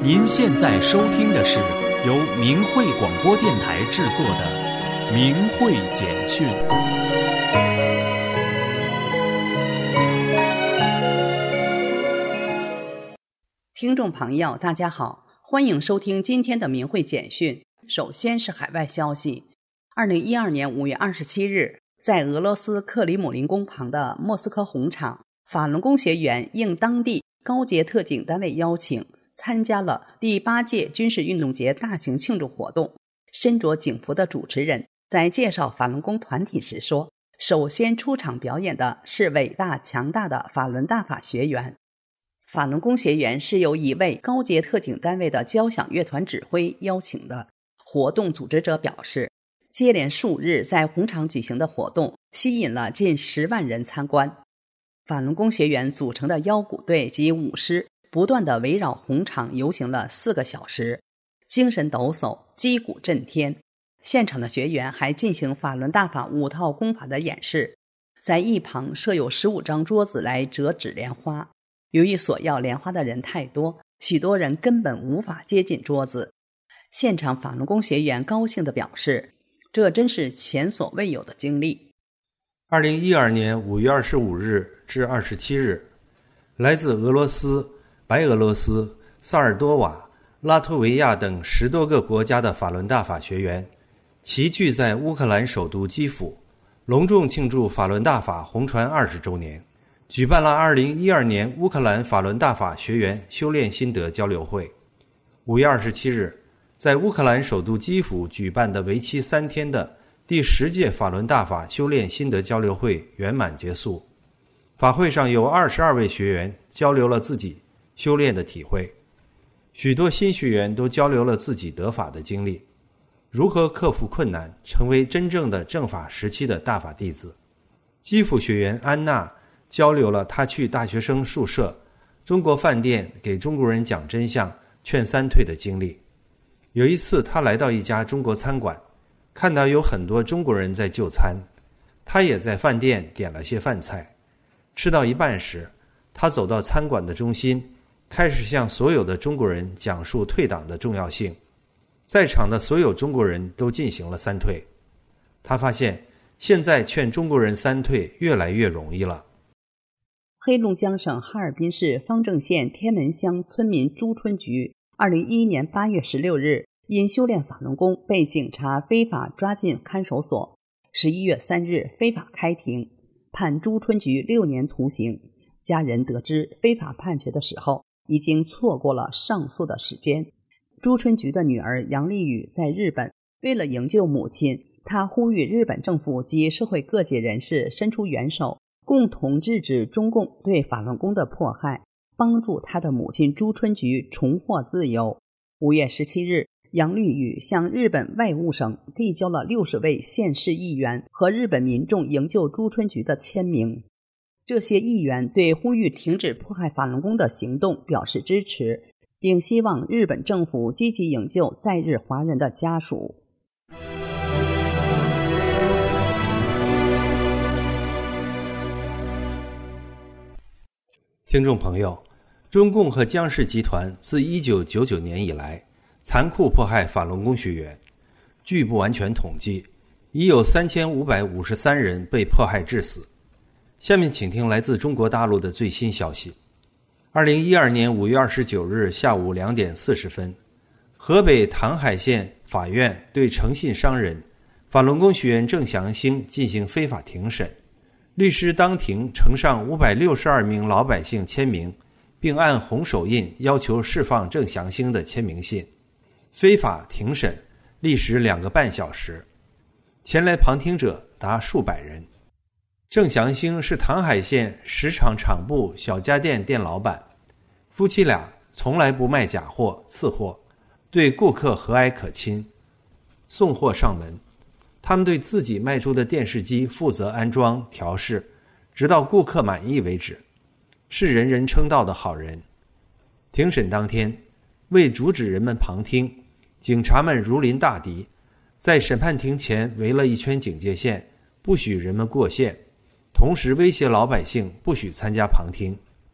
您现在收听的是由明慧广播电台制作的《明慧简讯》。 听众朋友，大家好，欢迎收听今天的明慧简讯。首先是海外消息。2012年5月27日，在俄罗斯克里姆林宫旁的莫斯科红场，法轮功学员应当地高级特警单位邀请，参加了第8届军事运动节大型庆祝活动。身着警服的主持人在介绍法轮功团体时说，首先出场表演的是伟大强大的法轮大法学员。法轮功学员是由一位高级特警单位的交响乐团指挥邀请的。活动组织者表示，接连数日在红场举行的活动吸引了近10万人参观。法轮功学员组成的腰鼓队及舞狮不断地围绕红场游行了4个小时，精神抖擞，击鼓震天。现场的学员还进行法轮大法5套功法的演示，在一旁设有15张桌子来折纸莲花。由于索要莲花的人太多，许多人根本无法接近桌子。现场法轮功学员高兴地表示，这真是前所未有的经历。 2012年5月25日至27日，来自俄罗斯、白俄罗斯、萨尔多瓦、拉脱维亚等10多个国家的法轮大法学员齐聚在乌克兰首都基辅，隆重庆祝法轮大法红传20周年，举办了2012年乌克兰法轮大法学员修炼心得交流会。5月27日，在乌克兰首都基辅举办的为期3天的第10届法轮大法修炼心得交流会圆满结束。法会上有22位学员交流了自己修炼的体会，许多新学员都交流了自己得法的经历，如何克服困难，成为真正的正法时期的大法弟子。基辅学员安娜交流了她去大学生宿舍、中国饭店给中国人讲真相、劝三退的经历。有一次，她来到一家中国餐馆，看到有很多中国人在就餐，她也在饭店点了些饭菜。吃到一半时，她走到餐馆的中心，开始向所有的中国人讲述退党的重要性。在场的所有中国人都进行了三退。她发现，现在劝中国人三退越来越容易了。 黑龙江省哈尔滨市方正县天门乡村民朱春菊2011年8月16日因修炼法轮功被警察非法抓进看守所，11月3日非法开庭，判朱春菊6年徒刑。家人得知非法判决的时候，已经错过了上诉的时间。朱春菊的女儿杨丽宇在日本，为了营救母亲，她呼吁日本政府及社会各界人士伸出援手，共同制止中共对法轮功的迫害，帮助她的母亲朱春菊重获自由。5月17日，杨丽宇向日本外务省递交了60位县市议员和日本民众营救朱春菊的签名。这些议员对呼吁停止迫害法轮功的行动表示支持，并希望日本政府积极营救在日华人的家属。 听众朋友，中共和江氏集团自1999年以来残酷迫害法轮功学员，据不完全统计，已有3553人被迫害致死。下面请听来自中国大陆的最新消息。2012年5月29日下午2点40分，河北唐海县法院对诚信商人、法轮功学员郑祥兴进行非法庭审，律师当庭呈上562名老百姓签名，并按红手印要求释放郑祥兴的签名信。非法庭审历时2个半小时，前来旁听者达数百人。郑祥兴是唐海县10厂厂部小家电店老板，夫妻俩从来不卖假货次货，对顾客和蔼可亲。送货上门，他们对自己卖出的电视机负责安装调试，直到顾客满意为止，是人人称道的好人。庭审当天，为阻止人们旁听，警察们如临大敌，在审判庭前围了一圈警戒线，不许人们过线，同时威胁老百姓不许参加旁听。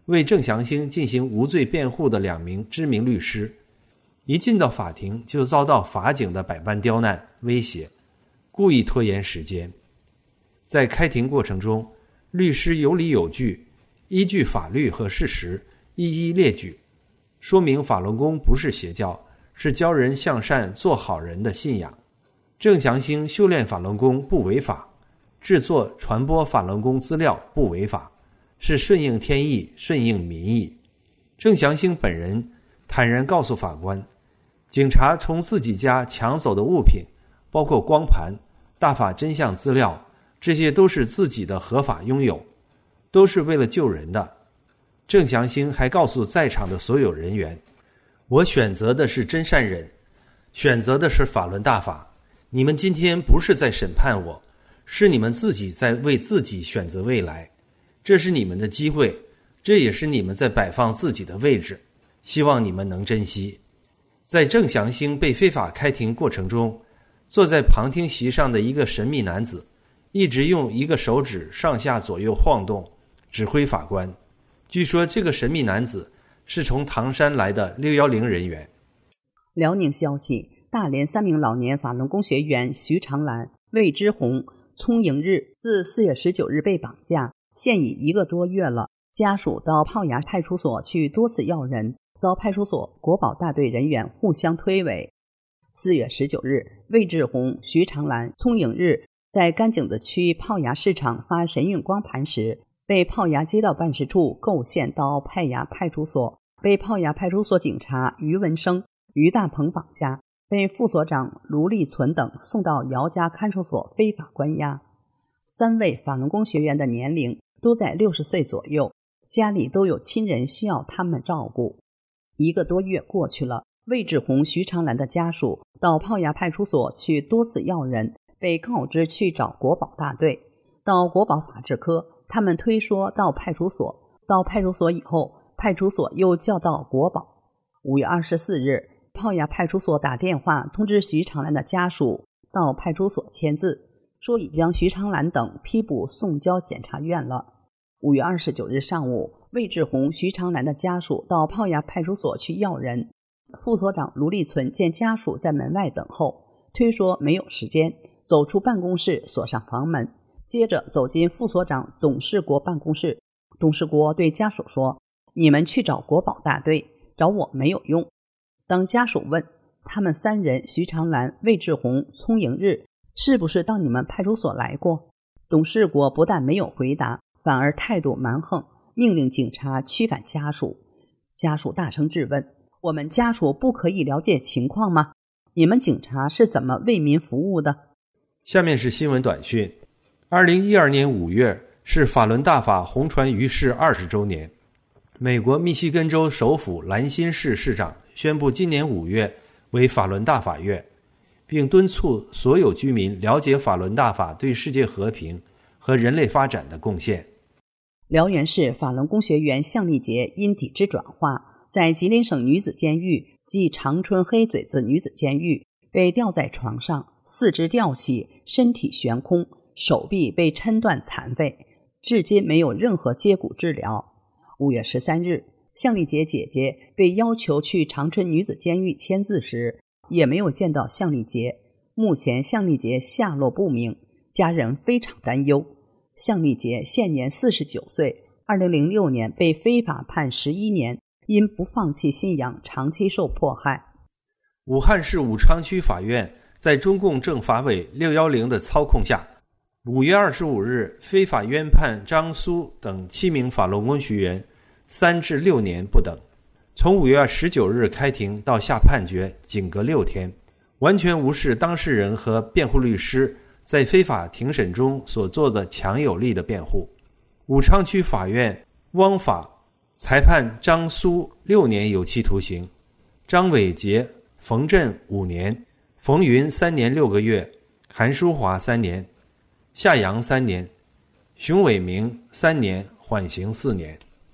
为郑祥兴进行无罪辩护的2名知名律师，一进到法庭就遭到法警的百般刁难威胁，故意拖延时间。在开庭过程中，律师有理有据，依据法律和事实一一列举，说明法轮功不是邪教，是教人向善做好人的信仰。郑祥兴修炼法轮功不违法，制作传播法轮功资料不违法，是顺应天意，顺应民意。郑祥兴本人坦然告诉法官，警察从自己家抢走的物品，包括光盘、大法真相资料，这些都是自己的合法拥有，都是为了救人的。郑祥兴还告诉在场的所有人员，我选择的是真善忍，选择的是法轮大法，你们今天不是在审判我，是你们自己在为自己选择未来，这是你们的机会，这也是你们在摆放自己的位置，希望你们能珍惜。在郑祥兴被非法开庭过程中，坐在旁听席上的一个神秘男子一直用一个手指上下左右晃动，指挥法官。据说这个神秘男子是从唐山来的610人员。 辽宁消息，大连3名老年法轮功学员徐长兰、魏之红、聪迎日自4月19日被绑架，现已1个多月了。家属到炮牙派出所去多次要人，遭派出所国保大队人员互相推诿。4月19日，魏志红、徐长兰、聪迎日在甘井子区炮牙市场发神韵光盘时，被炮牙街道办事处构陷到炮牙派出所，被炮牙派出所警察于文生、于大鹏绑架，被副所长卢立存等送到姚家看守所非法关押。3位法轮功学员的年龄都在60岁左右，家里都有亲人需要他们照顾。1个多月过去了，魏志红、徐长兰的家属到炮牙派出所去多次要人，被告知去找国保大队。到国保法制科，他们推说到派出所，到派出所以后，派出所又叫到国保。5月24日，炮牙派出所打电话通知徐长兰的家属到派出所签字，说已将徐长兰等批捕送交检察院了。5月29日上午，魏志红、徐长兰的家属到炮牙派出所去要人，副所长卢立存见家属在门外等候，推说没有时间，走出办公室锁上房门，接着走进副所长董世国办公室。董世国对家属说，你们去找国保大队，找我没有用。当家属问他们3人徐长兰、魏志红、聪迎日是不是到你们派出所来过，董世国不但没有回答，反而态度蛮横，命令警察驱赶家属。家属大声质问，我们家属不可以了解情况吗？你们警察是怎么为民服务的？ 下面是新闻短讯。2012年5月是法轮大法红传于世20周年。美国密西根州首府兰辛市市长宣布今年5月为法轮大法月，并敦促所有居民了解法轮大法对世界和平和人类发展的贡献。 辽源市法轮功学员向丽杰因体质转化，在吉林省女子监狱即长春黑嘴子女子监狱被吊在床上，四肢吊起，身体悬空，手臂被抻断残废，至今没有任何接骨治疗。5月13日，向丽杰姐姐被要求去长春女子监狱签字时，也没有见到向丽杰。目前向丽杰下落不明，家人非常担忧。向丽杰现年49岁，2006年被非法判11年，因不放弃信仰长期受迫害。 武汉市武昌区法院在中共政法委610的操控下，5月25日非法冤判张苏等7名法轮功学员3至6年不等。从5月19日开庭到下判决仅隔6天，完全无视当事人和辩护律师在非法庭审中所做的强有力的辩护。武昌区法院汪法裁判张苏6年有期徒刑，张伟杰、冯振5年，冯云3年6个月，韩淑华3年，夏阳3年，熊伟明3年，缓刑4年。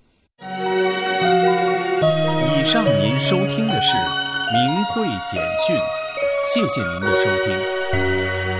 以上您收听的是明慧简讯，谢谢您的收听。